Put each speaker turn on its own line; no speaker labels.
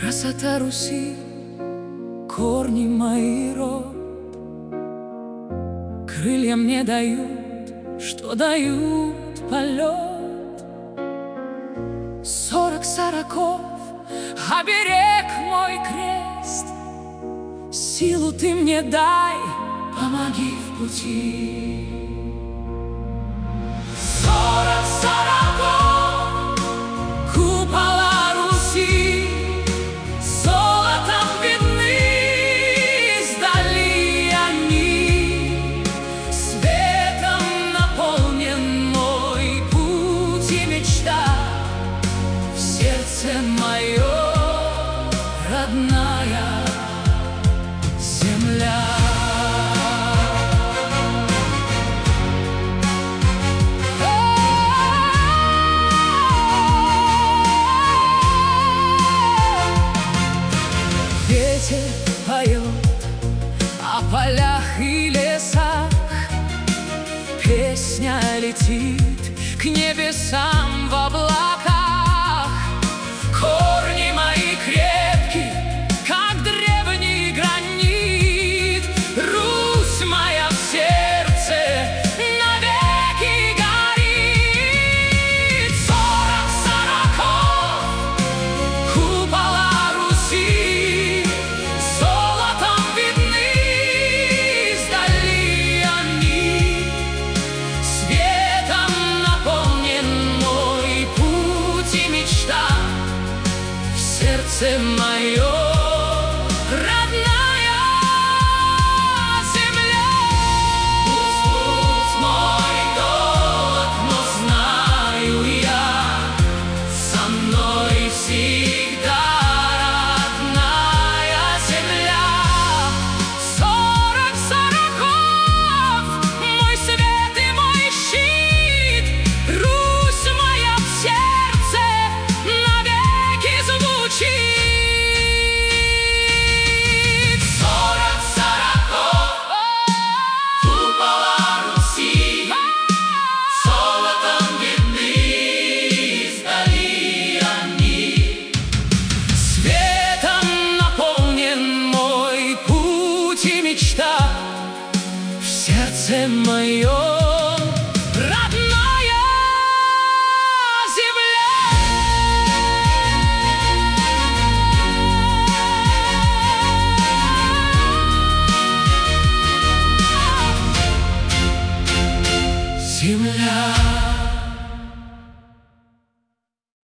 Красота Руси, корни мои род, крылья мне дают, что дают полет. 40 сороков, оберег мой крест, силу ты мне дай, помоги в пути. 40 сороков, купола Руси, золотом видны издали они. Светом наполнен мой путь и мечта, в сердце мое родная земля. Ветер поет о полях и лесах, песня летит к небесам в облаках. Корни мои крепки, как древний гранит, Русь моя в сердце навеки горит. 40 сороков, купола Руси, золотом видны издали они. Светом наполнен мой путь и мечта, в сердце мое родная земля. Пусть мой голод, но знаю я, со мной всегда родная земля. 40 сороков, мой свет и мой щит, Русь моя в сердце навеки звучит. 40 сороков, купола Руси, золотом видны издали они. Светом наполнен мой путь и мечта, в сердце моем родная земля. Земля.